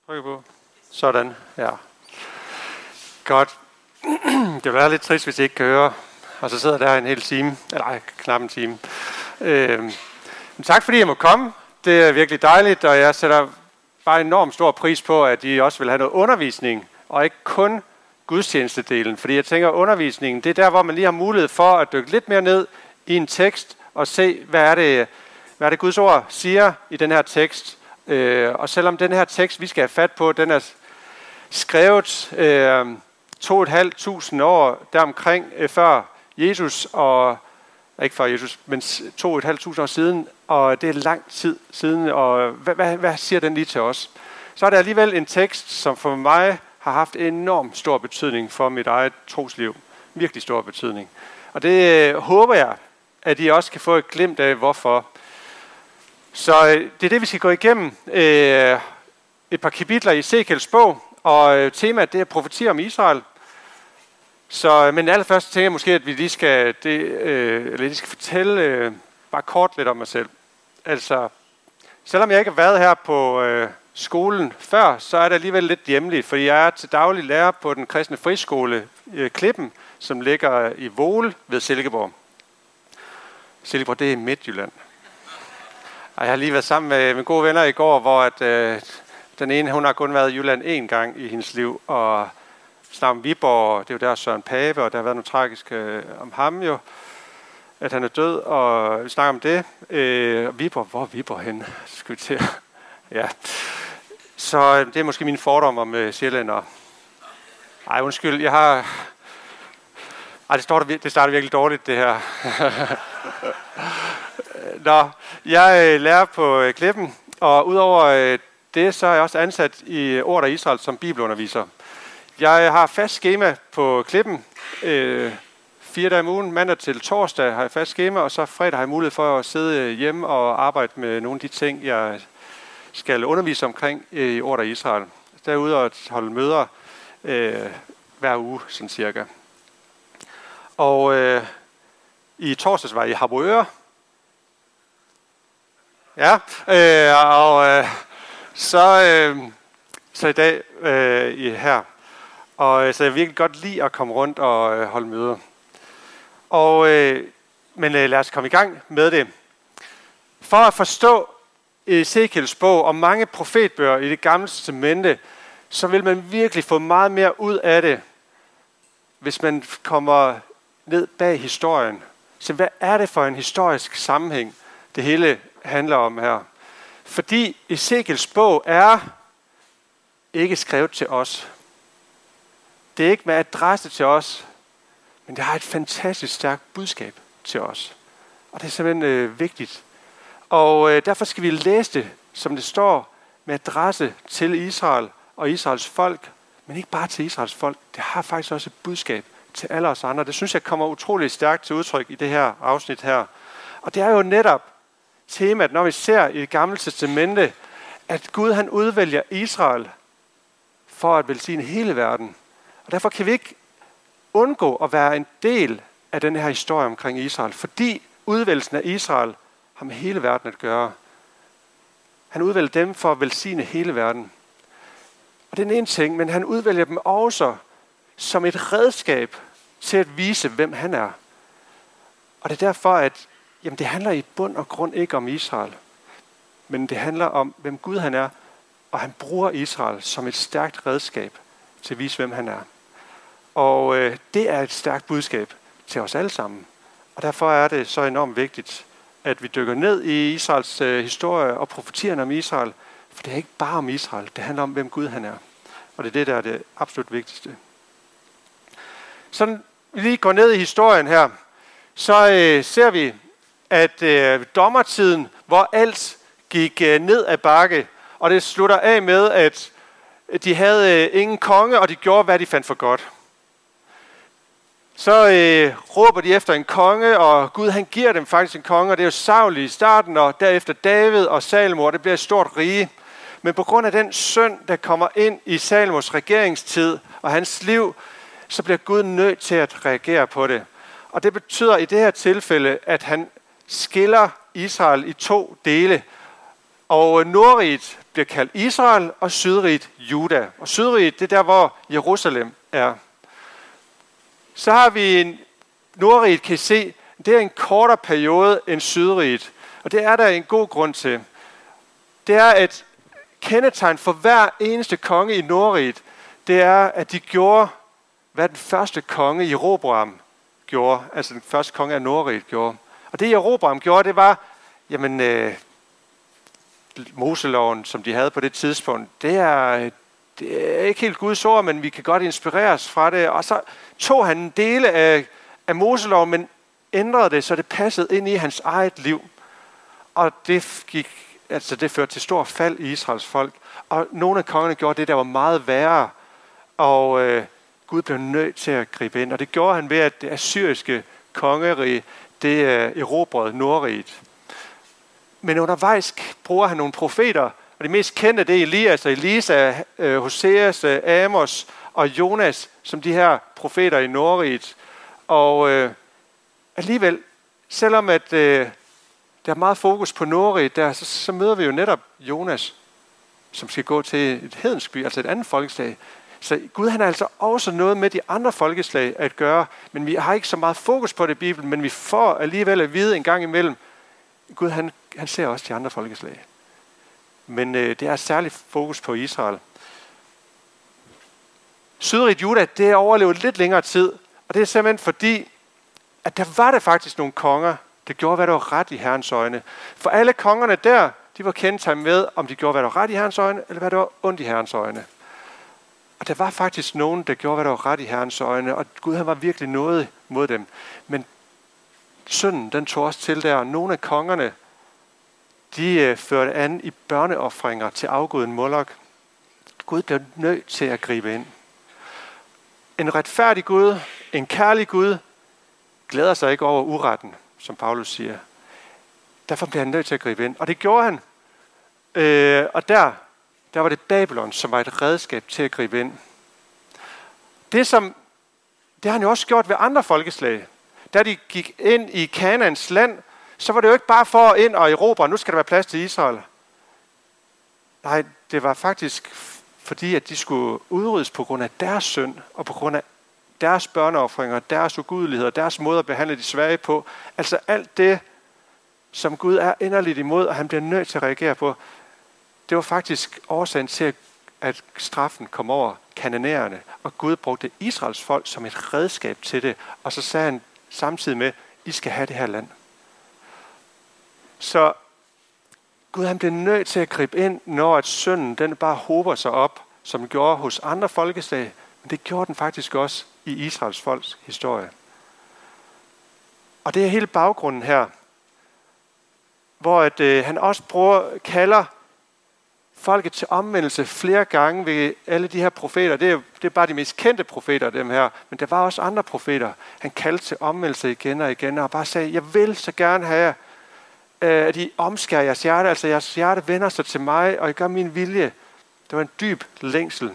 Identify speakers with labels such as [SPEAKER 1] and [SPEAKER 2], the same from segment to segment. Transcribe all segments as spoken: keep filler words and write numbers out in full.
[SPEAKER 1] Tryk på. Sådan, ja. Godt. Det vil være lidt trist, hvis I ikke kan høre. Og så sidder der en hel time. Eller ej, knap en time. Øh, men tak fordi jeg må komme. Det er virkelig dejligt, og jeg sætter bare enormt stor pris på, at I også vil have noget undervisning, og ikke kun gudstjenestedelen. Fordi jeg tænker, at undervisningen, det er der, hvor man lige har mulighed for at dykke lidt mere ned i en tekst, og se, hvad er det, hvad er det Guds ord siger i den her tekst. Øh, og selvom den her tekst, vi skal have fat på, den er skrevet øh, to et halvt tusind år deromkring øh, før Jesus, og ikke før Jesus, men to et halvt tusind år siden, og det er lang tid siden, og hvad, hvad, hvad siger den lige til os? Så er det alligevel en tekst, som for mig har haft enormt stor betydning for mit eget trosliv. Virkelig stor betydning. Og det øh, håber jeg, at I også kan få et glimt af, hvorfor. Så øh, det er det, vi skal gå igennem. Øh, et par kapitler i Ezekiels bog, og øh, temaet det er profetier om Israel. Så, men allerførst tænker jeg måske, at vi lige skal, det, øh, eller lige skal fortælle øh, bare kort lidt om mig selv. Altså, selvom jeg ikke har været her på øh, skolen før, så er det alligevel lidt hjemligt, fordi jeg er til daglig lærer på den kristne friskole øh, Klippen, som ligger i Vole ved Silkeborg. Silkeborg, det er i Midtjylland. Og jeg har lige været sammen med mine gode venner i går, hvor at, øh, den ene, hun har kun været i Jylland én gang i hendes liv, og snakker om Viborg, det er jo der Søren Pape, og der har været noget tragisk øh, om ham jo, at han er død, og vi snakker om det. Øh, Viborg, hvor er Viborg henne? Skal vi til? Ja. Så øh, det er måske mine fordomme om øh, sjællændere. Ej, undskyld, jeg har... Ej, det, står der, det starter virkelig dårligt, det her. Nå, jeg øh, lærer på øh, Klippen, og udover øh, det, så er jeg også ansat i Ord af Israel som bibelunderviser. Jeg har fast skema på Klippen, øh, fire dage om ugen, mandag til torsdag har jeg fast skema, og så fredag har jeg mulighed for at sidde hjemme og arbejde med nogle af de ting, jeg skal undervise omkring i Ord af Israel. Derude at holde møder øh, hver uge, sådan cirka. Og øh, i torsdags var jeg i Harboøre. Ja, øh, og øh, så, øh, så i dag øh, i her. Og så jeg virkelig godt lide at komme rundt og øh, holde møder. Og, øh, men øh, lad os komme i gang med det. For at forstå Ezekiels bog og mange profetbøger i det gamle testamente, så vil man virkelig få meget mere ud af det, hvis man kommer ned bag historien. Så hvad er det for en historisk sammenhæng, det hele handler om her? Fordi Ezekiels bog er ikke skrevet til os. Det er ikke med adresse til os, men det har et fantastisk stærkt budskab til os. Og det er simpelthen øh, vigtigt. Og øh, derfor skal vi læse det, som det står, med adresse til Israel og Israels folk. Men ikke bare til Israels folk. Det har faktisk også et budskab til alle os andre. Det synes jeg kommer utrolig stærkt til udtryk i det her afsnit her. Og det er jo netop temaet, når vi ser i det gamle testamente, at Gud han udvælger Israel for at velsigne hele verden. Og derfor kan vi ikke undgå at være en del af den her historie omkring Israel, fordi udvælgelsen af Israel har med hele verden at gøre. Han udvælger dem for at velsigne hele verden. Og det er en ting, men han udvælger dem også som et redskab til at vise, hvem han er. Og det er derfor, at jamen, det handler i bund og grund ikke om Israel, men det handler om, hvem Gud han er, og han bruger Israel som et stærkt redskab til at vise, hvem han er. Og øh, det er et stærkt budskab til os alle sammen. Og derfor er det så enormt vigtigt, at vi dykker ned i Israels øh, historie og profetierne om Israel. For det er ikke bare om Israel, det handler om, hvem Gud han er. Og det er det, der er det absolut vigtigste. Så vi lige går ned i historien her, så øh, ser vi, at øh, dommertiden, hvor alt gik øh, ned ad bakke, og det slutter af med, at de havde øh, ingen konge, og de gjorde, hvad de fandt for godt. Så øh, råber de efter en konge, og Gud han giver dem faktisk en konge, og det er jo Saul i starten, og derefter David og Salomo, og det bliver et stort rige. Men på grund af den synd, der kommer ind i Salomos regeringstid og hans liv, så bliver Gud nødt til at reagere på det. Og det betyder i det her tilfælde, at han skiller Israel i to dele. Og Nordriget bliver kaldt Israel, og Sydriget Juda. Og Sydriget, det er der, hvor Jerusalem er. Så har vi en Nordriget, kan I se, det er en kortere periode end Sydriget. Og det er der en god grund til. Det er et kendetegn for hver eneste konge i Nordriget. Det er, at de gjorde, hvad den første konge Jeroboam gjorde. Altså den første konge af Nordriget gjorde. Og det Jeroboam gjorde, det var, jamen, øh, Moseloven, som de havde på det tidspunkt, det er, det er ikke helt Guds ord, men vi kan godt inspireres fra det. Og så tog han en dele af, af Moseloven, men ændrede det, så det passede ind i hans eget liv. Og det gik, altså det førte til stor fald i Israels folk. Og nogle af kongerne gjorde det, der var meget værre. Og øh, Gud blev nødt til at gribe ind. Og det gjorde han ved, at det assyriske kongerige, det øh, erobrede Nordriget. Men undervejs bruger han nogle profeter, og de mest kendte, det er Elias og Elisa, øh, Hoseas, øh, Amos og Jonas, som de her profeter i Nordriget. Og øh, alligevel, selvom at øh, der er meget fokus på Nordriget, der, så, så møder vi jo netop Jonas, som skal gå til et hedensk by, altså et andet folkeslag. Så Gud, han har altså også noget med de andre folkeslag at gøre, men vi har ikke så meget fokus på det i Bibelen, men vi får alligevel at vide en gang imellem, Gud, han, han ser også de andre folkeslag. Men øh, det er særligt fokus på Israel. Sydriget Juda, det er overlevet lidt længere tid, og det er simpelthen fordi, at der var det faktisk nogle konger, der gjorde, hvad der var ret i Herrens øjne. For alle kongerne der, de var kendetegnet med, om de gjorde, hvad der var ret i Herrens øjne, eller hvad der var ondt i Herrens øjne. Og der var faktisk nogen, der gjorde, hvad der var ret i Herrens øjne, og Gud, han var virkelig noget mod dem. Men synden, den tog også til der, og nogle af kongerne, de øh, førte an i børneofringer til afguden Molok. Gud blev nødt til at gribe ind. En retfærdig Gud, en kærlig Gud, glæder sig ikke over uretten, som Paulus siger. Derfor blev han nødt til at gribe ind. Og det gjorde han. Øh, og der, der var det Babylon, som var et redskab til at gribe ind. Det, som, det har han jo også gjort ved andre folkeslag. Da de gik ind i Kanaans land, så var det jo ikke bare for ind og erobre, nu skal der være plads til Israel. Nej, det var faktisk fordi, at de skulle udryddes på grund af deres synd, og på grund af deres børneofringer, deres ugudeligheder, deres måde at behandle de svage på. Altså alt det, som Gud er inderligt imod, og han bliver nødt til at reagere på, det var faktisk årsagen til, at straffen kom over kananæerne, og Gud brugte Israels folk som et redskab til det, og så sagde han samtidig med, I skal have det her land. Så Gud, han bliver nødt til at gribe ind, når at synden den bare hober sig op, som den gjorde hos andre folkeslag, men det gjorde den faktisk også i Israels folks historie. Og det er hele baggrunden her, hvor at, øh, han også bruger, kalder folket til omvendelse flere gange ved alle de her profeter. Det er, det er bare de mest kendte profeter, dem her. Men der var også andre profeter. Han kaldte til omvendelse igen og igen, og bare sagde, jeg vil så gerne have, øh, at I omskærer jeres hjerte, altså jeres hjerte vender sig til mig, og I gør min vilje. Det var en dyb længsel.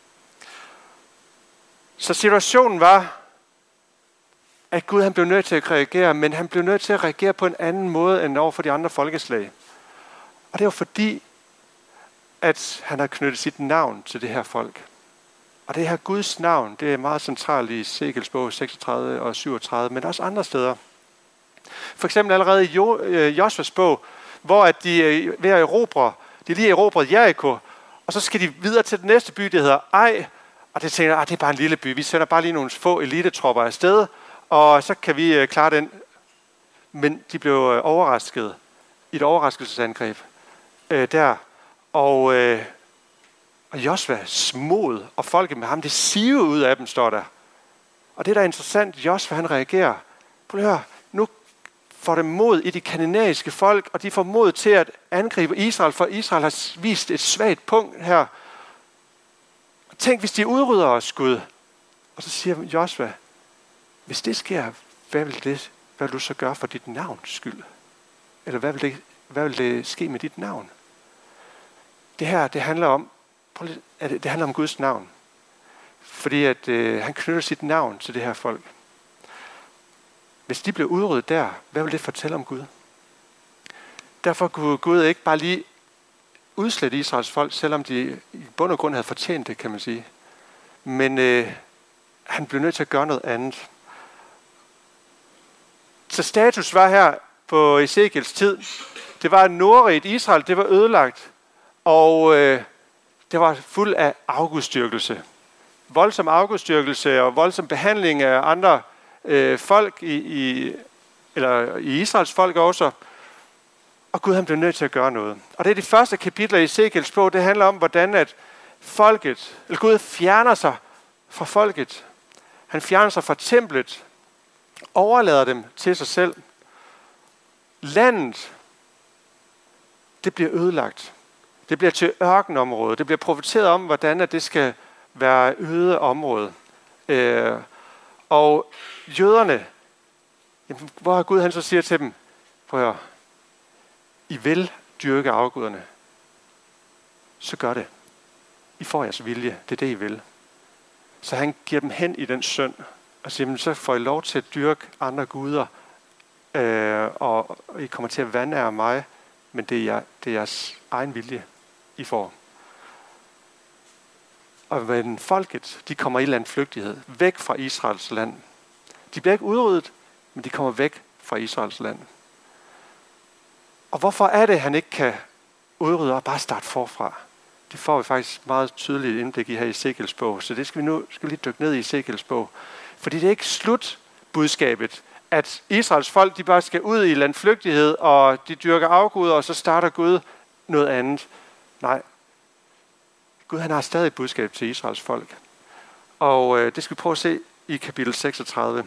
[SPEAKER 1] Så situationen var, at Gud han blev nødt til at reagere, men han blev nødt til at reagere på en anden måde end over for de andre folkeslag. Og det var fordi, at han har knyttet sit navn til det her folk. Og det her Guds navn, det er meget centralt i Ezekiels bog seksogtredive og syvogtredive, men også andre steder. For eksempel allerede i jo, øh, Josvas bog, hvor at de øh, ved at erobre, de lige erobret Jericho, og så skal de videre til den næste by, der hedder Ej, og det tænker jeg, det er bare en lille by, vi sender bare lige nogle få elitetropper afsted, og så kan vi øh, klare den. Men de blev øh, overrasket i et overraskelsesangreb øh, der. Og, øh, og Josvas mod og folket med ham, det siver ud af dem, står der. Og det der er interessant, Josva han reagerer. Prøv at høre, nu får dem mod i de kananæiske folk, og de får mod til at angribe Israel, for Israel har vist et svagt punkt her. Tænk, hvis de udrydder os, Gud. Og så siger Josva, hvis det sker, hvad vil, det, hvad vil du så gøre for dit navns skyld? Eller hvad vil det, hvad vil det ske med dit navn? Det her, det handler om, det handler om Guds navn. Fordi at øh, han knytter sit navn til det her folk. Hvis de blev udryddet der, hvad vil det fortælle om Gud? Derfor kunne Gud ikke bare lige udslette Israels folk, selvom de i bund og grund havde fortjent det, kan man sige. Men øh, han blev nødt til at gøre noget andet. Så status var her på Ezekiels tid, det var nordriget Israel, det var ødelagt, og øh, det var fuld af afgudstyrkelse. Voldsom afgudstyrkelse og voldsom behandling af andre øh, folk, i, i, eller i Israels folk også. Og Gud han blev nødt til at gøre noget. Og det er de første kapitler i Ezekiels bog, det handler om, hvordan at folket, eller Gud fjerner sig fra folket. Han fjerner sig fra templet, overlader dem til sig selv. Landet, det bliver ødelagt. Det bliver til ørkenområde. Det bliver profeteret om, hvordan at det skal være øde område. Øh, og jøderne, jamen, hvor Gud han så siger til dem, prøv at høre, I vil dyrke afguderne, så gør det. I får jeres vilje, det er det I vil. Så han giver dem hen i den synd, og siger, så får I lov til at dyrke andre guder, øh, og I kommer til at vandære mig, men det er, jer, det er jeres egen vilje, I får. Og men folket, de kommer i landflygtighed, væk fra Israels land. De bliver ikke udryddet, men de kommer væk fra Israels land. Og hvorfor er det, at han ikke kan udrydde og bare starte forfra? Det får vi faktisk meget tydeligt indblik i her i Ezekiels bog, så det skal vi nu skal vi lige dykke ned i Ezekiels bog. Fordi det er ikke slut budskabet, at Israels folk de bare skal ud i landflygtighed, og de dyrker afguder, og så starter Gud noget andet. Nej. Gud han har stadig et budskab til Israels folk. Og øh, det skal vi prøve at se i kapitel seksogtredive.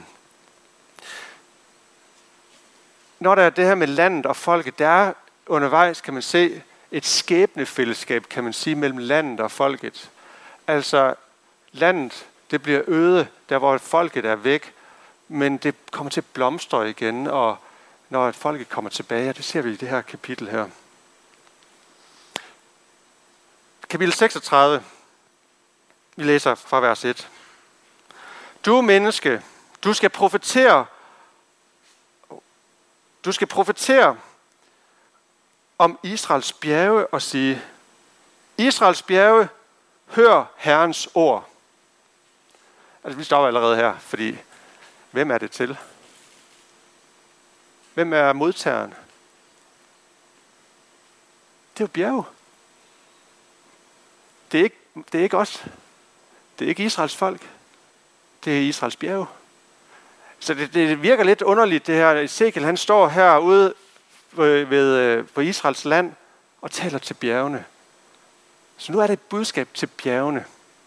[SPEAKER 1] Når der er det her med landet og folket, der er undervejs, kan man se, et skæbnefællesskab, kan man sige, mellem landet og folket. Altså, landet, det bliver øde, der hvor folket er væk, men det kommer til at blomstre igen, og når folket kommer tilbage, og det ser vi i det her kapitel her. Kapitel seksogtredive, vi læser fra vers et. Du menneske, du skal profetere, du skal profetere om Israels bjerge og sige, Israels bjerge, hør Herrens ord. Altså, vi stopper allerede her, fordi hvem er det til? Hvem er modtageren? Det er jo bjerge. Det er ikke, det er ikke os. Det er ikke Israels folk. Det er Israels bjerge. Så det, det virker lidt underligt, det her. Ezekiel, han står herude ved, ved, på Israels land og taler til bjergene. Så nu er det et budskab til bjergene.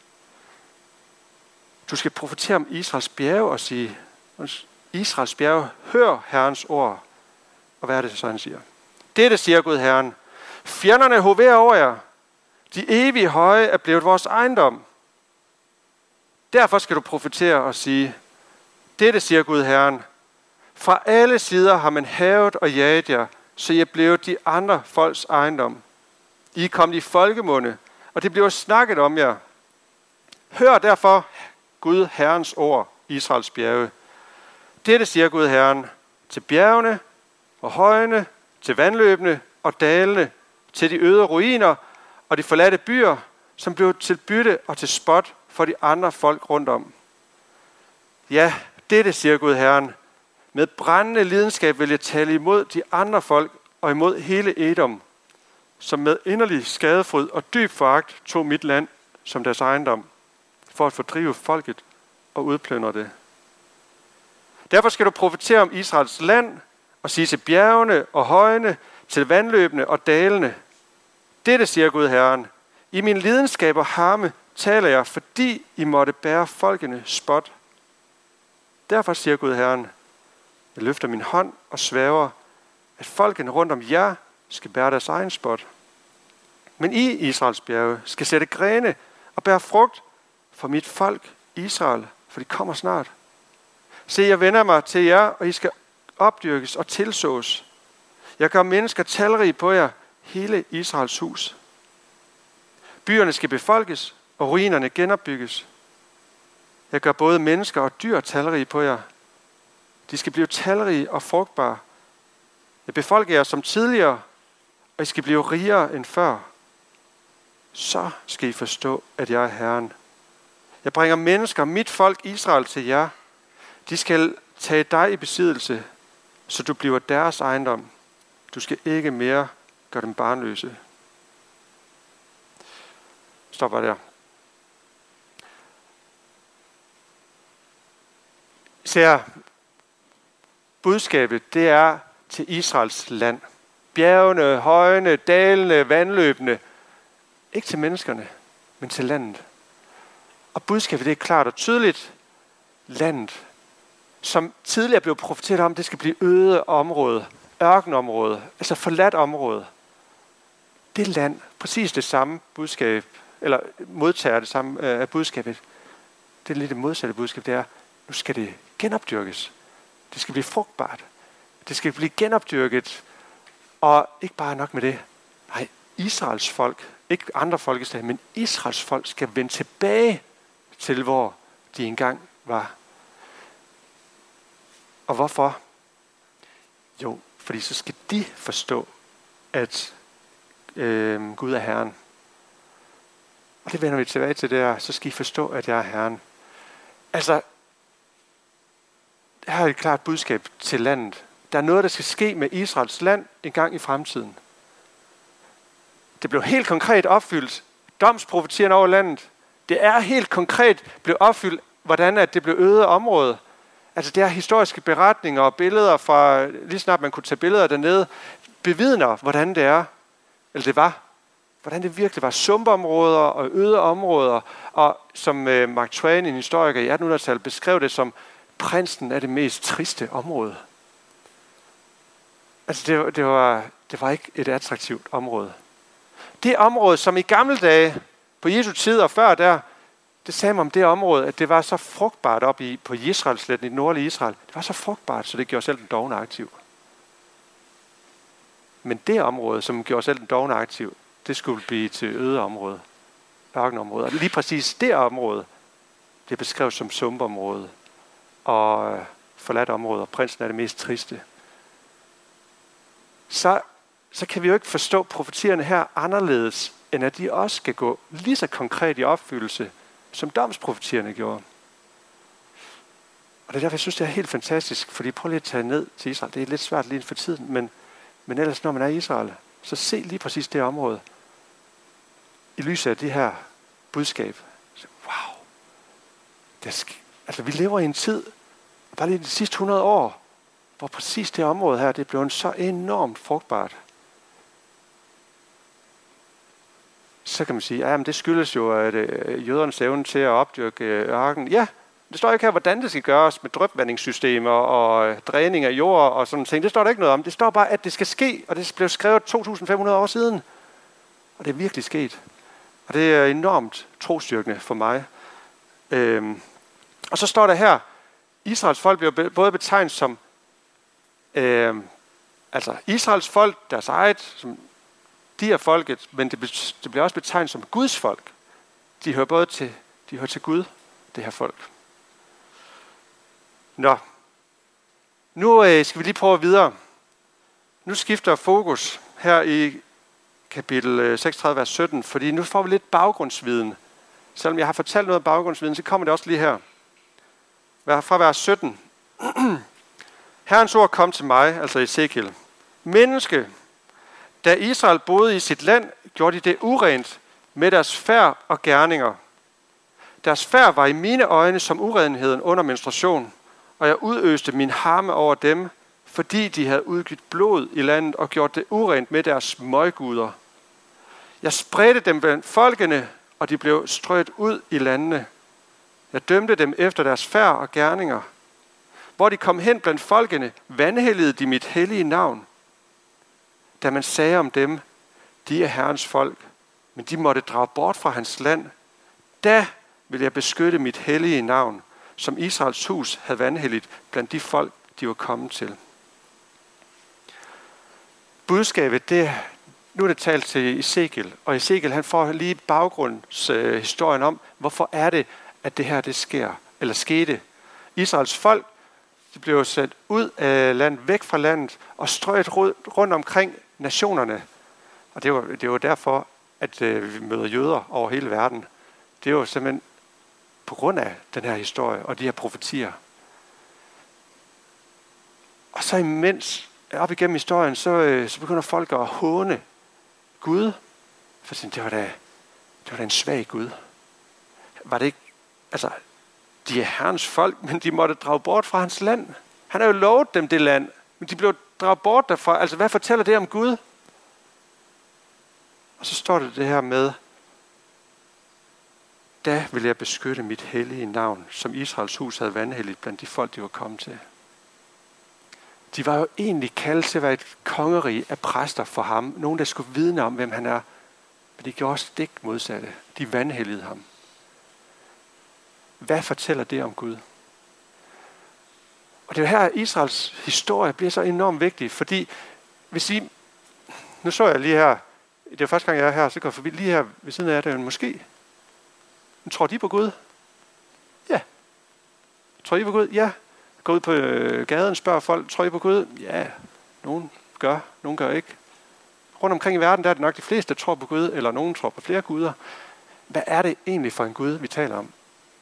[SPEAKER 1] Du skal profetere om Israels bjerge og sige, Israels bjerge, hør Herrens ord. Og hvad er det så, han siger? Dette siger Gud Herren. Fjenderne hoverer over jer. De evige høje er blevet vores ejendom. Derfor skal du profetere og sige, dette siger Gud Herren. Fra alle sider har man havet og jaget jer, så I er blevet de andre folks ejendom. I er kommet i folkemunde, og det bliver snakket om jer. Hør derfor Gud Herrens ord, Israels bjerge. Dette siger Gud Herren til bjergene og højene, til vandløbene og dalene, til de øde ruiner og de forladte byer, som blev til bytte og til spot for de andre folk rundt om. Ja, dette siger Gud Herren. Med brændende lidenskab vil jeg tale imod de andre folk og imod hele Edom, som med inderlig skadefryd og dyb foragt tog mit land som deres ejendom, for at fordrive folket og udplyndre det. Derfor skal du profetere om Israels land og sige til bjergene og højene, til vandløbene og dalene. Dette siger Gud Herren. I min lidenskab og harme taler jeg, fordi I måtte bære folkene spot. Derfor siger Gud Herren, jeg løfter min hånd og sværger, at folkene rundt om jer skal bære deres egen spot. Men I, Israels bjerge, skal sætte grene og bære frugt for mit folk, Israel, for de kommer snart. Se, jeg vender mig til jer, og I skal opdyrkes og tilsås. Jeg gør mennesker talrige på jer, hele Israels hus. Byerne skal befolkes, og ruinerne genopbygges. Jeg gør både mennesker og dyr talrige på jer. De skal blive talrige og frugtbare. Jeg befolker jer som tidligere, og I skal blive rigere end før. så skal I forstå, at jeg er Herren. Jeg bringer mennesker, mit folk Israel, til jer. De skal tage dig i besiddelse, så du bliver deres ejendom. Du skal ikke mere gøre dem barnløse. Stop bare der. Så budskabet, det er til Israels land. Bjergene, højene, dalene, vandløbene. Ikke til menneskerne, men til landet. Og budskabet, det er klart og tydeligt. Landet, som tidligere blev profeteret om, det skal blive øde område, ørkenområde, altså forladt område. Det land, præcis det samme budskab, eller modtager det samme af øh, budskabet. Det er lidt det modsatte budskab, det er, nu skal det genopdyrkes. Det skal blive frugtbart. Det skal blive genopdyrket. Og ikke bare nok med det. Nej, Israels folk, ikke andre folkeslag, men Israels folk skal vende tilbage til, hvor de engang var. Og hvorfor? Jo, fordi så skal de forstå, at øh, Gud er Herren. Og det vender vi tilbage til der. Så skal I forstå, at jeg er Herren. Altså, her er et klart budskab til landet. Der er noget, der skal ske med Israels land en gang i fremtiden. Det blev helt konkret opfyldt. Domsprofetierne over landet. Det er helt konkret blevet opfyldt, hvordan at det blev øde område. Altså det er historiske beretninger og billeder fra, lige snart man kunne tage billeder dernede, bevidner, hvordan det er, eller det var. Hvordan det virkelig var sumpområder og øde områder. Og som uh, Mark Twain, en historiker i attenhundredetallet, beskrev det som prinsen af det mest triste område. Altså det, det, var, det var ikke et attraktivt område. Det område, som i gamle dage, på Jesu tid og før der, det sagde mig om det område, at det var så frugtbart op i, på Israelsletten i det nordlige Israel. Det var så frugtbart, så det gjorde selv den dovne aktiv. Men det område, som gjorde selv den dovne aktiv, det skulle blive til øde område, ørkenområde. Og lige præcis det område, det er beskrevet som sumpområde og forladt område, og prinsen er det mest triste. Så, så kan vi jo ikke forstå profetierne her anderledes, end at de også skal gå lige så konkret i opfyldelse, som domsprofetierne gjorde. Og det er derfor, jeg synes, det er helt fantastisk, fordi prøv lige at tage ned til Israel. Det er lidt svært lige for tiden, men, men ellers når man er i Israel, så se lige præcis det område. I lyset af det her budskab. Så, wow. Det sk- altså, vi lever i en tid, bare lige de sidste hundrede år, hvor præcis det område her, det blev så enormt frugtbart. Så kan man sige, ja, men det skyldes jo, at øh, jødernes evne til at opdyrke øh, ørken. Ja, det står ikke her, hvordan det skal gøres med drypvandingssystemer og øh, dræning af jord og sådan ting. Det står der ikke noget om. Det står bare, at det skal ske, og det blev skrevet to tusind fem hundrede år siden. Og det er virkelig sket. Og det er enormt trosstyrkende for mig. Øhm, og så står der her, Israels folk bliver både betegnet som, øh, altså Israels folk, deres eget, som de er folket, men det, det bliver også betegnet som Guds folk. De hører både til, de hører til Gud, det her folk. Nå, nu øh, skal vi lige prøve videre. Nu skifter fokus her i kapitel seksogtredive, vers sytten, fordi nu får vi lidt baggrundsviden. Selvom jeg har fortalt noget om baggrundsviden, så kommer det også lige her. Fra vers sytten. Herrens ord kom til mig, altså Ezekiel. Menneske, da Israel boede i sit land, gjorde de det urent med deres færd og gerninger. Deres færd var i mine øjne som urenheden under menstruation, og jeg udøste min harme over dem, fordi de havde udgivet blod i landet og gjort det urent med deres møgguder. Jeg spredte dem blandt folkene, og de blev strøget ud i landene. Jeg dømte dem efter deres færd og gerninger. Hvor de kom hen blandt folkene, vanhelligede de mit hellige navn. Da man sagde om dem, de er Herrens folk, men de måtte drage bort fra hans land, da vil jeg beskytte mit hellige navn, som Israels hus havde vanhelligt blandt de folk, de var kommet til. Budskabet, det nu er det talt til Ezekiel, og Ezekiel han får lige baggrundshistorien øh, om, hvorfor er det, at det her det sker, eller skete. Israels folk, de blev sat ud af landet, væk fra landet, og strøget rundt omkring nationerne. Og det var, det var derfor, at øh, vi møder jøder over hele verden. Det er jo simpelthen på grund af den her historie og de her profetier. Og så imens, op igennem historien, så, øh, så begynder folk at håne Gud. For det var da, det var da en svag Gud. Var det ikke, altså, de er Herrens folk, men de måtte drage bort fra hans land. Han har jo lovet dem det land, men de blev draget bort derfra. Altså, hvad fortæller det om Gud? Og så står det det her med, da vil jeg beskytte mit hellige navn, som Israels hus havde vanhelligt blandt de folk, de var kommet til. De var jo egentlig kaldt til at være et kongerige af præster for ham. Nogen, der skulle vidne om, hvem han er. Men de gjorde stik modsatte. De vanhelligede ham. Hvad fortæller det om Gud? Og det er her, Israels historie bliver så enormt vigtig, fordi hvis I, nu så jeg lige her, det er første gang, jeg er her, så går jeg forbi lige her ved siden af, der er en moské. Men tror de på Gud? Ja. Tror I på Gud? Ja. Gå ud på gaden, spørger folk, tror I på Gud? Ja. Nogen gør, nogen gør ikke. Rundt omkring i verden, der er det nok de fleste, der tror på Gud, eller nogen tror på flere guder. Hvad er det egentlig for en Gud, vi taler om?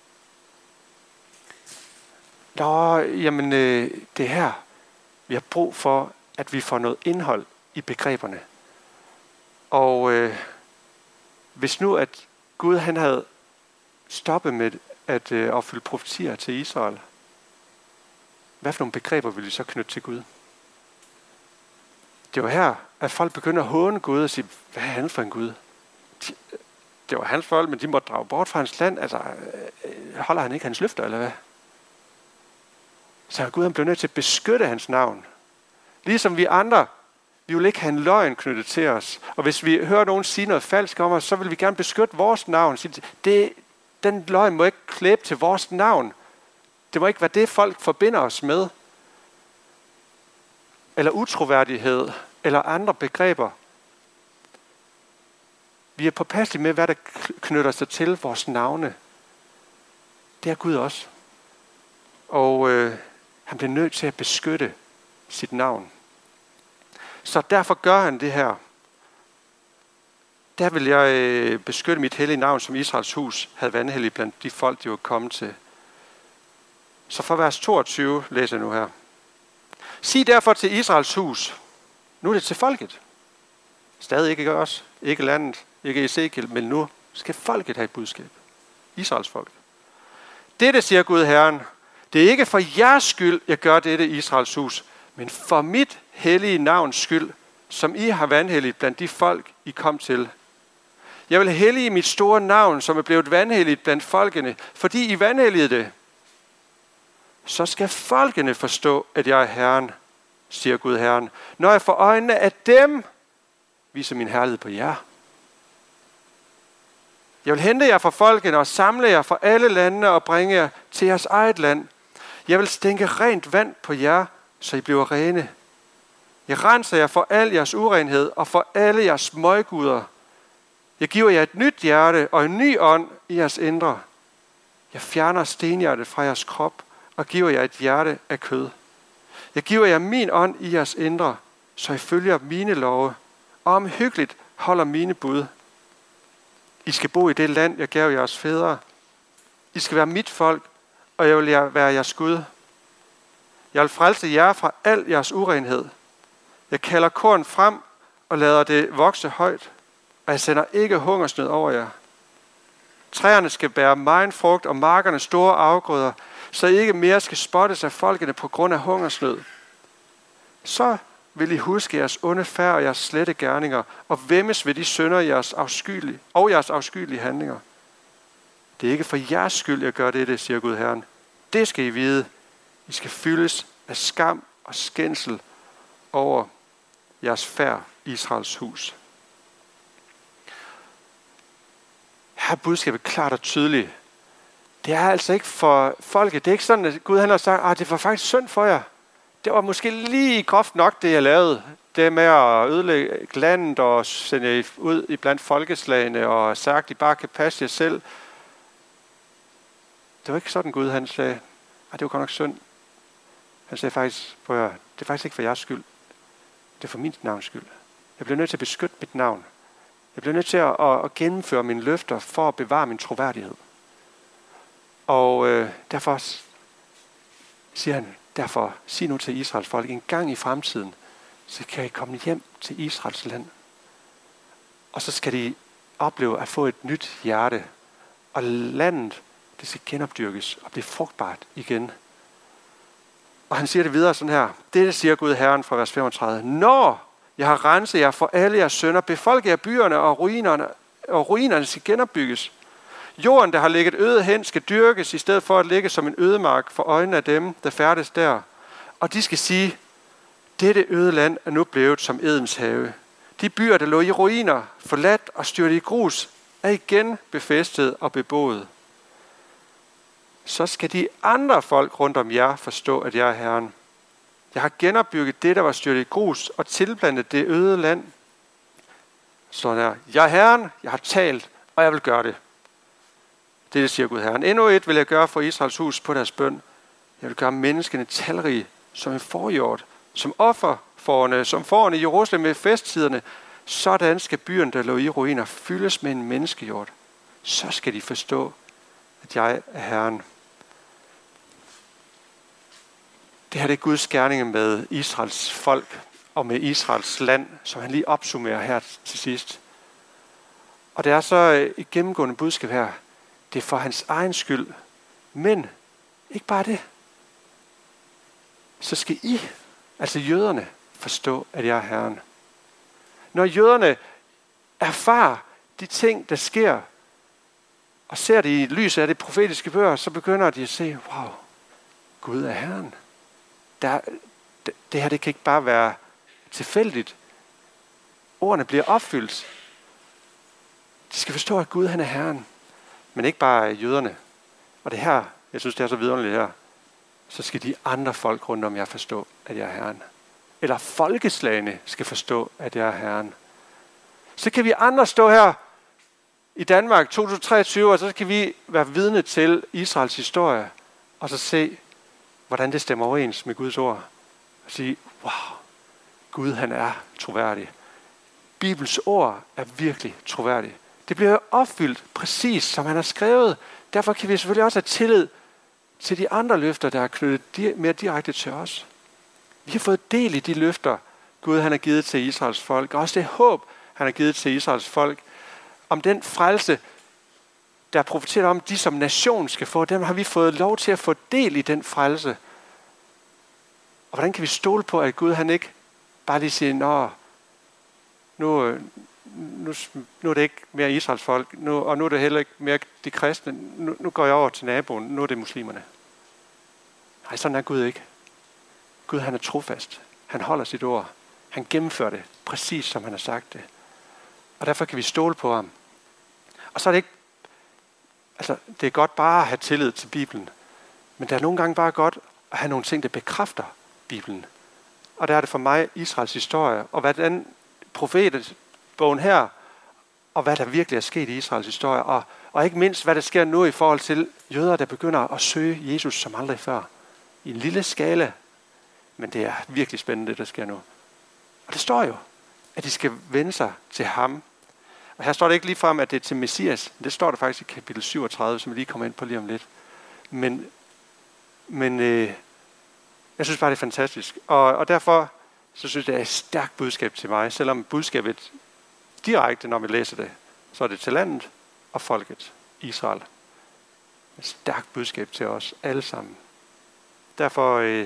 [SPEAKER 1] Nå, jamen, øh, det her, vi har brug for, at vi får noget indhold i begreberne. Og øh, hvis nu, at Gud han havde stoppet med at øh, opfylde profetier til Israel, hvad for nogle begreber ville de så knytte til Gud? Det var her, at folk begynder at håne Gud og sige, hvad er han for en Gud? De, det var hans folk, men de måtte drage bort fra hans land. Altså, øh, holder han ikke hans løfter, eller hvad? Så Gud han blev nødt til at beskytte hans navn. Ligesom vi andre, vi vil ikke have en løgn knyttet til os. Og hvis vi hører nogen sige noget falsk om os, så vil vi gerne beskytte vores navn. Det, den løgn må ikke klæbe til vores navn. Det må ikke være det, folk forbinder os med. Eller utroværdighed, eller andre begreber. Vi er påpasselige med, hvad der knytter sig til vores navne. Det er Gud også. Og øh, han bliver nødt til at beskytte sit navn. Så derfor gør han det her. Der vil jeg øh, beskytte mit hellige navn, som Israels hus havde vanhelligt blandt de folk, de var kommet til. Så fra vers toogtyve læser jeg nu her. Sig derfor til Israels hus. Nu er det til folket. Stadig ikke os, ikke landet, ikke Ezekiel, men nu skal folket have et budskab. Israels folk. Dette siger Gud Herren. Det er ikke for jeres skyld, jeg gør dette Israels hus, men for mit hellige navns skyld, som I har vanhelligt blandt de folk, I kom til. Jeg vil hellige mit store navn, som er blevet vanhelligt blandt folkene, fordi I vanhelligede det. Så skal folkene forstå, at jeg er Herren, siger Gud Herren, når jeg får øjnene af dem viser min herlighed på jer. Jeg vil hente jer fra folkene og samle jer fra alle landene og bringe jer til jeres eget land. Jeg vil stænke rent vand på jer, så I bliver rene. Jeg renser jer for al jeres urenhed og for alle jeres smøgguder. Jeg giver jer et nyt hjerte og en ny ånd i jeres indre. Jeg fjerner stenhjertet fra jeres krop og giver jer et hjerte af kød. Jeg giver jer min ånd i jeres indre, så I følger mine love og omhyggeligt holder mine bud. I skal bo i det land, jeg gav jeres fædre. I skal være mit folk, og jeg vil være jeres Gud. Jeg vil frelse jer fra al jeres urenhed. Jeg kalder korn frem og lader det vokse højt, og jeg sender ikke hungersnød over jer. Træerne skal bære megen frugt og markerne store afgrøder, så I ikke mere skal spottes af folkene på grund af hungersnød. Så vil I huske jeres onde færd og jeres slette gerninger, og væmmes ved de synder jeres afskyelige, og jeres afskyelige handlinger. Det er ikke for jeres skyld, jeg gør det, siger Gud Herren. Det skal I vide. I skal fyldes af skam og skændsel over jeres færd, Israels hus. Her er budskabet klart og tydeligt. Det er altså ikke for folket. Det er ikke sådan, at Gud han har sagt, at det var faktisk synd for jer. Det var måske lige groft nok, det jeg lavede. Det med at ødelægge landet og sende jer ud i blandt folkeslagene og sagt, at I bare kan passe jer selv. Det var ikke sådan, Gud han sagde, at det var godt nok synd. Han sagde faktisk, prøv at høre, det er faktisk ikke for jeres skyld. Det er for min navns skyld. Jeg bliver nødt til at beskytte mit navn. Jeg bliver nødt til at, at, at gennemføre mine løfter for at bevare min troværdighed. Og øh, derfor siger han, derfor sig nu til Israels folk, en gang i fremtiden, så kan I komme hjem til Israels land. Og så skal de opleve at få et nyt hjerte. Og landet, det skal genopdyrkes og blive frugtbart igen. Og han siger det videre sådan her. Dette siger Gud Herren fra vers femogtredive. Når jeg har renset jer for alle jeres synder, befolker jer byerne og ruinerne, og ruinerne skal genopbygges. Jorden, der har ligget øde hen, skal dyrkes, i stedet for at ligge som en ødemark for øjnene af dem, der færdes der. Og de skal sige, dette øde land er nu blevet som Edens have. De byer, der lå i ruiner, forladt og styrtet i grus, er igen befæstet og beboet. Så skal de andre folk rundt om jer forstå, at jeg er Herren. Jeg har genopbygget det, der var styrtet i grus, og tilplantet det øde land. Sådan er, jeg er Herren, jeg har talt, og jeg vil gøre det. Det siger Gud Herren. Endnu et vil jeg gøre for Israels hus på deres bøn. Jeg vil gøre menneskene talrige som en forhjort, som offerforne, som forne i Jerusalem ved festtiderne. Sådan skal byen, der lå i ruiner, fyldes med en menneskehjort. Så skal de forstå, at jeg er Herren. Det her det er Guds gerning med Israels folk og med Israels land, som han lige opsummerer her til sidst. Og det er så et gennemgående budskab her. Det er for hans egen skyld. Men ikke bare det. Så skal I, altså jøderne, forstå, at jeg er Herren. Når jøderne erfarer de ting, der sker, og ser det i lyset af det profetiske bøger, så begynder de at se, wow, Gud er Herren. Der, det, det her det kan ikke bare være tilfældigt. Ordene bliver opfyldt. De skal forstå, at Gud han er Herren. Men ikke bare jøderne. Og det her, jeg synes det er så vidunderligt her, så skal de andre folk rundt om jer forstå, at jeg er Herren. Eller folkeslagene skal forstå, at jeg er Herren. Så kan vi andre stå her i Danmark to tusind treogtyve, og så kan vi være vidne til Israels historie, og så se, hvordan det stemmer overens med Guds ord. Og sige, wow, Gud han er troværdig. Bibels ord er virkelig troværdig. Det bliver opfyldt præcis, som han har skrevet. Derfor kan vi selvfølgelig også have tillid til de andre løfter, der er knyttet mere direkte til os. Vi har fået del i de løfter, Gud han har givet til Israels folk, og også det håb, han har givet til Israels folk, om den frelse, der er profeteret om, de som nation skal få, dem har vi fået lov til at få del i den frelse. Og hvordan kan vi stole på, at Gud han ikke bare lige siger, nå, nu, nu, nu er det ikke mere Israels folk, nu, og nu er det heller ikke mere de kristne, nu, nu går jeg over til naboen, nu er det muslimerne. Nej, sådan er Gud ikke. Gud han er trofast. Han holder sit ord. Han gennemfører det præcis som han har sagt det. Og derfor kan vi stole på ham. Og så er det ikke, altså det er godt bare at have tillid til Bibelen, men det er nogle gange bare godt at have nogle ting, der bekræfter Bibelen. Og der er det for mig Israels historie, og hvad den profetbogen her, og hvad der virkelig er sket i Israels historie, og, og ikke mindst, hvad der sker nu i forhold til jøder, der begynder at søge Jesus som aldrig før. I en lille skala, men det er virkelig spændende, det der sker nu. Og det står jo, at de skal vende sig til ham. Og her står det ikke lige frem, at det er til Messias. Det står der faktisk i kapitel syvogtredive, som vi lige kommer ind på lige om lidt. Men, men øh, jeg synes bare, det er fantastisk. Og, og derfor så synes jeg, det er et stærkt budskab til mig. Selvom budskabet direkte, når vi læser det, så er det til landet og folket, Israel. Et stærkt budskab til os alle sammen. Derfor, øh,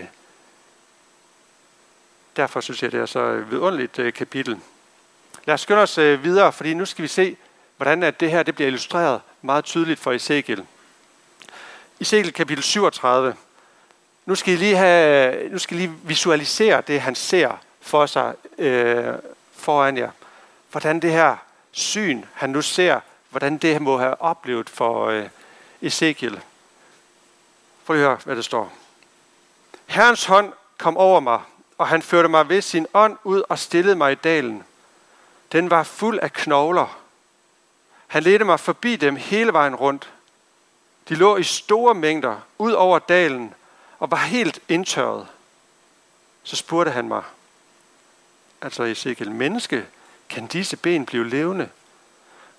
[SPEAKER 1] derfor synes jeg, det er så et vidunderligt øh, kapitel. Lad os skynde os øh, videre, fordi nu skal vi se, hvordan at det her det bliver illustreret meget tydeligt for Ezekiel. Ezekiel kapitel syvogtredive. Nu skal I lige, have, nu skal I lige visualisere det, han ser for sig øh, foran jer. Hvordan det her syn, han nu ser, hvordan det må have oplevet for øh, Ezekiel. Prøv at høre, hvad det står. Herrens hånd kom over mig, og han førte mig ved sin ånd ud og stillede mig i dalen. Den var fuld af knogler. Han ledte mig forbi dem hele vejen rundt. De lå i store mængder ud over dalen og var helt indtørret. Så spurgte han mig, altså Ezekiel, menneske, kan disse ben blive levende?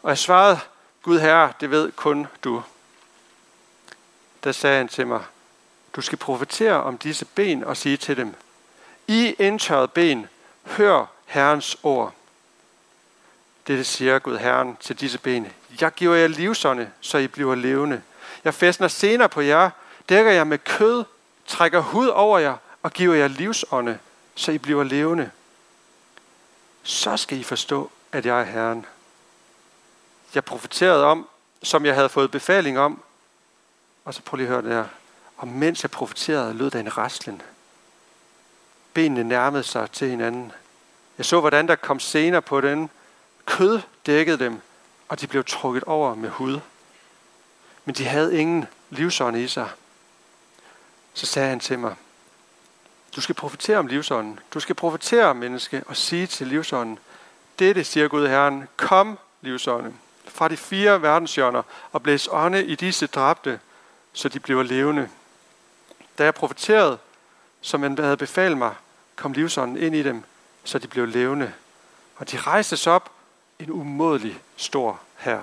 [SPEAKER 1] Og jeg svarede, Gud Herre, det ved kun du. Der sagde han til mig, du skal profetere om disse ben og sige til dem, I indtørrede ben, hør Herrens ord. Dette siger Gud Herren til disse ben. Jeg giver jer livsånde, så I bliver levende. Jeg fæstner senere på jer, dækker jer med kød, trækker hud over jer og giver jer livsånde, så I bliver levende. Så skal I forstå, at jeg er Herren. Jeg profeterede om, som jeg havde fået befaling om. Og så prøv lige at høre det her. Og mens jeg profeterede, lød der en raslen. Benene nærmede sig til hinanden. Jeg så, hvordan der kom sener på den. Kød dækkede dem, og de blev trukket over med hud. Men de havde ingen livsånd i sig. Så sagde han til mig, du skal profetere om livsånden. Du skal profetere om menneske og sige til livsånden, dette siger Gud Herren, kom livsånde fra de fire verdenshjørner og blæs ånde i disse dræbte, så de bliver levende. Da jeg profeterede, som han havde befalet mig, kom livsånden ind i dem, så de blev levende. Og de rejstes op, en umådelig stor hær.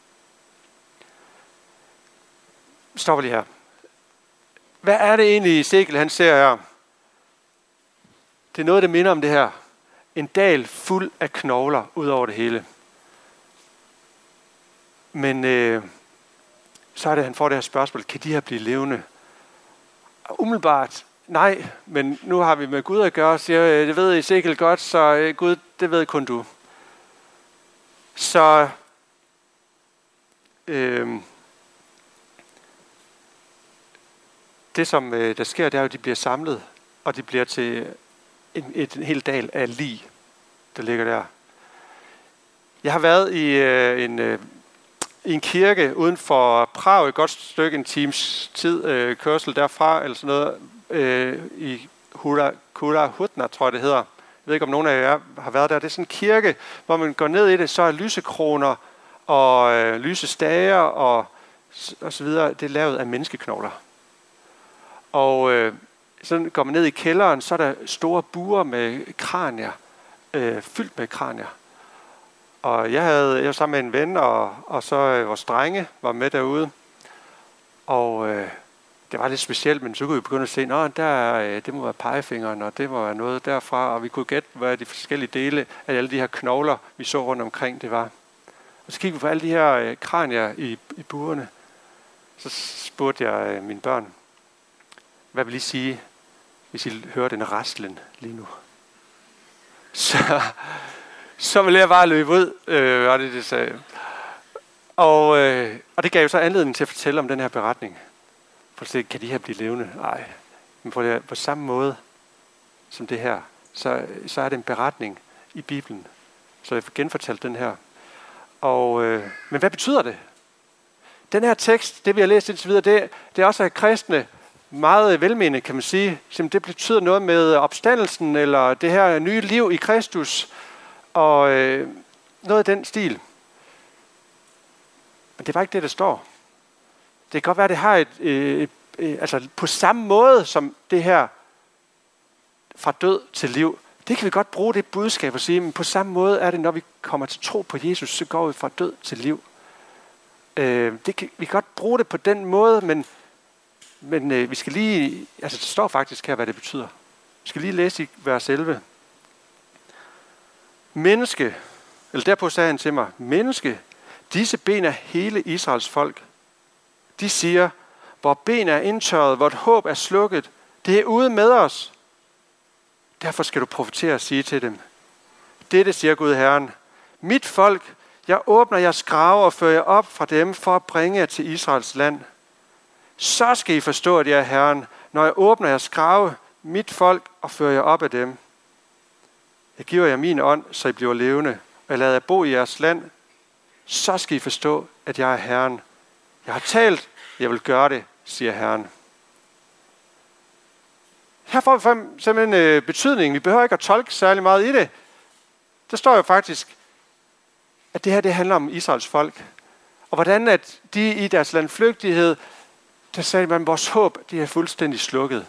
[SPEAKER 1] Stopper lige her. Hvad er det egentlig, Ezekiel han ser her? Det er noget, der minder om det her. En dal fuld af knogler ud over det hele. Men øh, så er det, han får det her spørgsmål. Kan de her blive levende? Umiddelbart, nej. Men nu har vi med Gud at gøre, siger det ved Ezekiel godt, så øh, Gud, det ved kun du. Så øh, det, som øh, der sker, det er jo, at de bliver samlet, og de bliver til en, et, en hel dal af lig, der ligger der. Jeg har været i øh, en, øh, i en kirke uden for Prag, et godt stykke, en times tid øh, kørsel derfra, eller sådan noget, øh, i Hura, Kula Hutna, tror jeg det hedder. Jeg ved ikke, om nogen af jer har været der. Det er sådan en kirke, hvor man går ned i det, så er lysekroner og øh, lysestager og, og så videre. Det er lavet af menneskeknogler. Og øh, så går man ned i kælderen, så er der store buer med kranier, øh, fyldt med kranier. Og jeg havde jeg var sammen med en ven, og, og så øh, vores drenge var med derude. Og øh, det var lidt specielt, men så kunne vi begynde at se, nå, der, øh, det må være pegefingeren, og det må være noget derfra. Og vi kunne gætte, hvad de forskellige dele af alle de her knogler, vi så rundt omkring, det var. Og så kiggede vi på alle de her øh, kranier i, i buerne. Så spurgte jeg øh, mine børn, hvad vil I sige, hvis I hører den raslen lige nu? Så, så vil jeg bare løbe ud, øh, og det, det sagde. Og, øh, og det gav jo så anledning til at fortælle om den her beretning. For at se, kan de her blive levende? Nej. Men på, det, på samme måde som det her, så, så er det en beretning i Bibelen. Så jeg får genfortalt den her. Og, øh, men hvad betyder det? Den her tekst, det vi har læst indtil videre, det, det er også af kristne, meget velmenende, kan man sige. Det betyder noget med opstandelsen, eller det her nye liv i Kristus, og øh, noget af den stil. Men det var ikke det, der står. Det kan godt være, at det har et, et, et, altså på samme måde som det her fra død til liv. Det kan vi godt bruge det budskab at sige, men på samme måde er det, når vi kommer til tro på Jesus, så går vi fra død til liv. Øh, det kan, vi kan godt bruge det på den måde, men Men øh, vi skal lige, altså det står faktisk her, hvad det betyder. Vi skal lige læse i vers elleve. Menneske, eller derpå sagde han til mig, menneske, disse ben er hele Israels folk. De siger, hvor ben er indtørret, hvor håb er slukket, det er ude med os. Derfor skal du profetere og sige til dem, dette siger Gud Herren, mit folk, jeg åbner jeres grave og fører jer op fra dem for at bringe jer til Israels land. Så skal I forstå, at jeg er Herren, når jeg åbner jeres grave, mit folk, og fører jer op af dem. Jeg giver jer min ånd, så I bliver levende, og jeg lader jer bo i jeres land. Så skal I forstå, at jeg er Herren. Jeg har talt, jeg vil gøre det, siger Herren. Her får vi simpelthen øh, betydning. Vi behøver ikke at tolke særlig meget i det. Der står jo faktisk, at det her det handler om Israels folk. Og hvordan at de i deres landflygtighed, der sagde man, at vores håb det er fuldstændig slukket.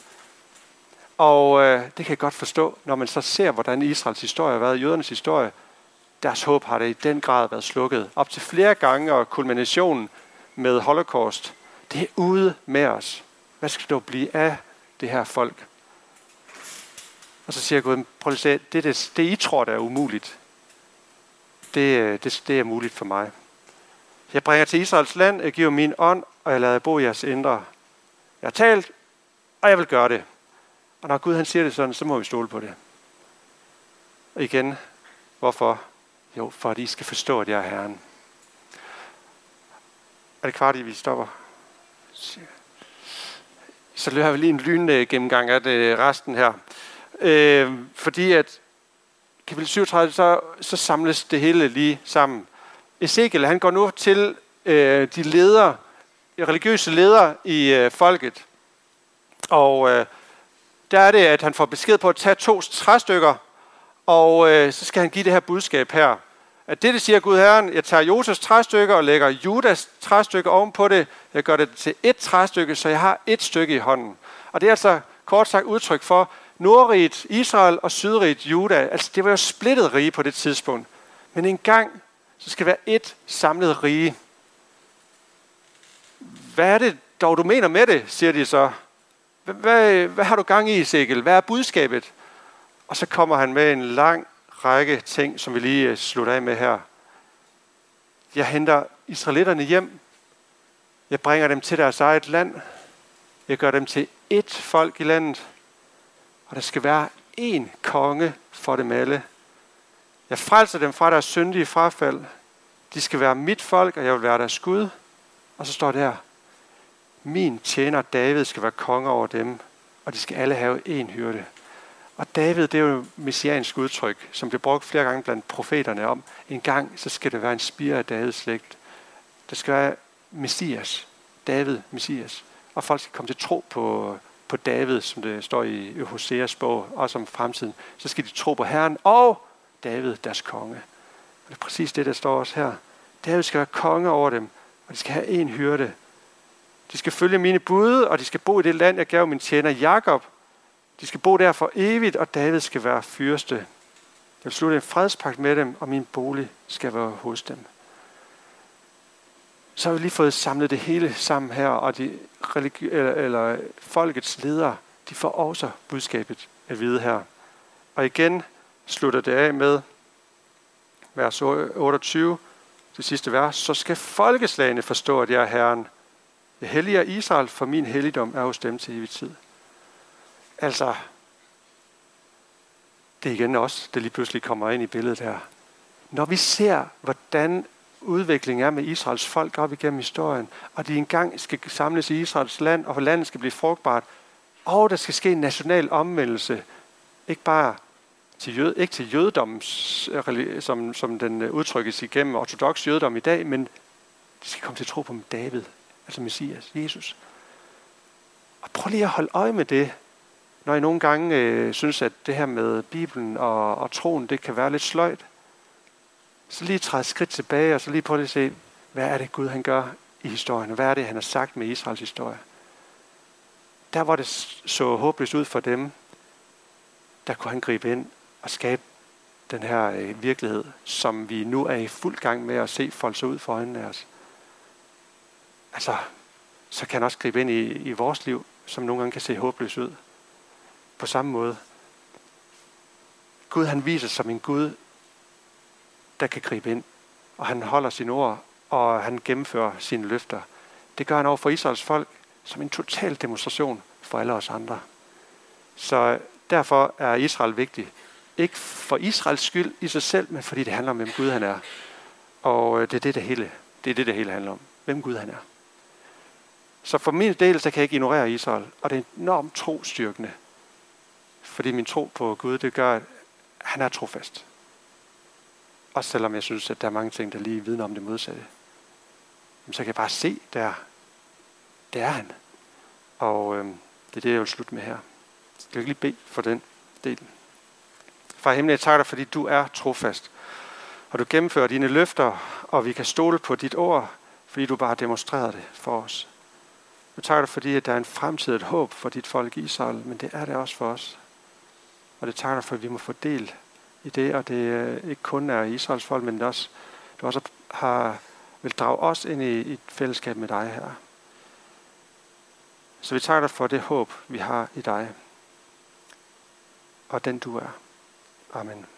[SPEAKER 1] Og øh, det kan jeg godt forstå, når man så ser, hvordan Israels historie har været, jødernes historie, deres håb har det i den grad været slukket. Op til flere gange, og kulminationen med Holocaust, det er ude med os. Hvad skal der blive af det her folk? Og så siger Gud, prøv at se, det, det, det I tror, der er umuligt, det, det, det er muligt for mig. Jeg bringer til Israels land, jeg giver min ånd, og jeg lader jer bo i jeres indre. Jeg har talt, og jeg vil gøre det. Og når Gud han siger det sådan, så må vi stole på det. Og igen, hvorfor? Jo, for at I skal forstå, at jeg er Herren. Er det kvart i, vi stopper? Så løber vi lige en lyn gennemgang af det resten her. Øh, fordi at kapitel syvogtredive, så, så samles det hele lige sammen. Ezekiel, han går nu til øh, de ledere, de religiøse ledere i øh, folket. Og øh, der er det, at han får besked på at tage to træstykker, og øh, så skal han give det her budskab her. At det, det siger Gud Herren, jeg tager Josefs træstykker og lægger Judas træstykker ovenpå det. Jeg gør det til et træstykke, så jeg har et stykke i hånden. Og det er altså kort sagt udtryk for Nordriget Israel og Sydriget Juda. Altså det var jo splittet rige på det tidspunkt. Men en gang, så skal være et samlet rige. Hvad er det dog, du mener med det, siger de så. Hvad, hvad, hvad har du gang i, Ezekiel? Hvad er budskabet? Og så kommer han med en lang række ting, som vi lige slutter af med her. Jeg henter israelitterne hjem. Jeg bringer dem til deres eget land. Jeg gør dem til ét folk i landet. Og der skal være én konge for dem alle. Jeg frelser dem fra deres syndige frafald. De skal være mit folk, og jeg vil være deres Gud. Og så står der, min tjener David skal være konge over dem, og de skal alle have én hyrde. Og David, det er jo et messiansk udtryk, som bliver brugt flere gange blandt profeterne om. En gang, så skal det være en spire af Davids slægt. Der skal være Messias. David, Messias. Og folk skal komme til tro på, på David, som det står i Hoseas bog, også om fremtiden. Så skal de tro på Herren og David, deres konge. Og det er præcis det, der står også her. David skal være konge over dem, og de skal have en hyrde. De skal følge mine bud, og de skal bo i det land, jeg gav min tjener Jakob. De skal bo der for evigt, og David skal være fyrste. Jeg vil slutte en fredspagt med dem, og min bolig skal være hos dem. Så har vi lige fået samlet det hele sammen her, og de religi- eller, eller folkets ledere, de får også budskabet at vide her. Og igen slutter det af med vers otteogtyve, det sidste vers. Så skal folkeslagene forstå, at jeg er Herren. Jeg helliger Israel, for min helligdom er hos dem til evig tid. Altså, det er igen også, det lige pludselig kommer ind i billedet her. Når vi ser, hvordan udviklingen er med Israels folk op igennem historien, og de engang skal samles i Israels land, og for landet skal blive frugtbart, og der skal ske en national omvendelse, ikke bare til, jød, ikke til jødedom, som, som den udtrykkes igennem ortodox jødedom i dag, men de skal komme til at tro på David, altså Messias, Jesus. Og prøv lige at holde øje med det, når I nogle gange øh, synes, at det her med Bibelen og, og troen, det kan være lidt sløjt. Så lige træde et skridt tilbage, og så lige prøv at se, hvad er det Gud han gør i historien, og hvad er det han har sagt med Israels historie. Der hvor det så håbløst ud for dem, der kunne han gribe ind og skabe den her øh, virkelighed, som vi nu er i fuld gang med at se folde sig ud for øjnene af os. Altså, så kan han også gribe ind i, i vores liv, som nogle gange kan se håbløst ud. På samme måde. Gud han viser sig som en Gud, der kan gribe ind. Og han holder sine ord, og han gennemfører sine løfter. Det gør han over for Israels folk, som en total demonstration for alle os andre. Så derfor er Israel vigtig. Ikke for Israels skyld i sig selv, men fordi det handler om, hvem Gud han er. Og det er det, det hele, det er det, det hele handler om. Hvem Gud han er. Så for min del, så kan jeg ikke ignorere Israel. Og det er enormt trostyrkende. Fordi min tro på Gud, det gør, at han er trofast. Også selvom jeg synes, at der er mange ting, der lige vidner om det modsatte. Så kan jeg bare se, der det er han. Og øhm, det er det, jeg vil slutte med her. Jeg vil lige bede for den del. Far himmel, jeg takker dig, fordi du er trofast. Og du gennemfører dine løfter, og vi kan stole på dit ord, fordi du bare har demonstreret det for os. Jeg takker dig, fordi at der er en fremtid, et håb for dit folk Israel, men det er det også for os. Og det takker dig for, at vi må få del i det, og det øh, ikke kun er Israels folk, men også, du også har, vil drage os ind i, i et fællesskab med dig her. Så vi takker dig for det håb, vi har i dig, og den du er. Amen.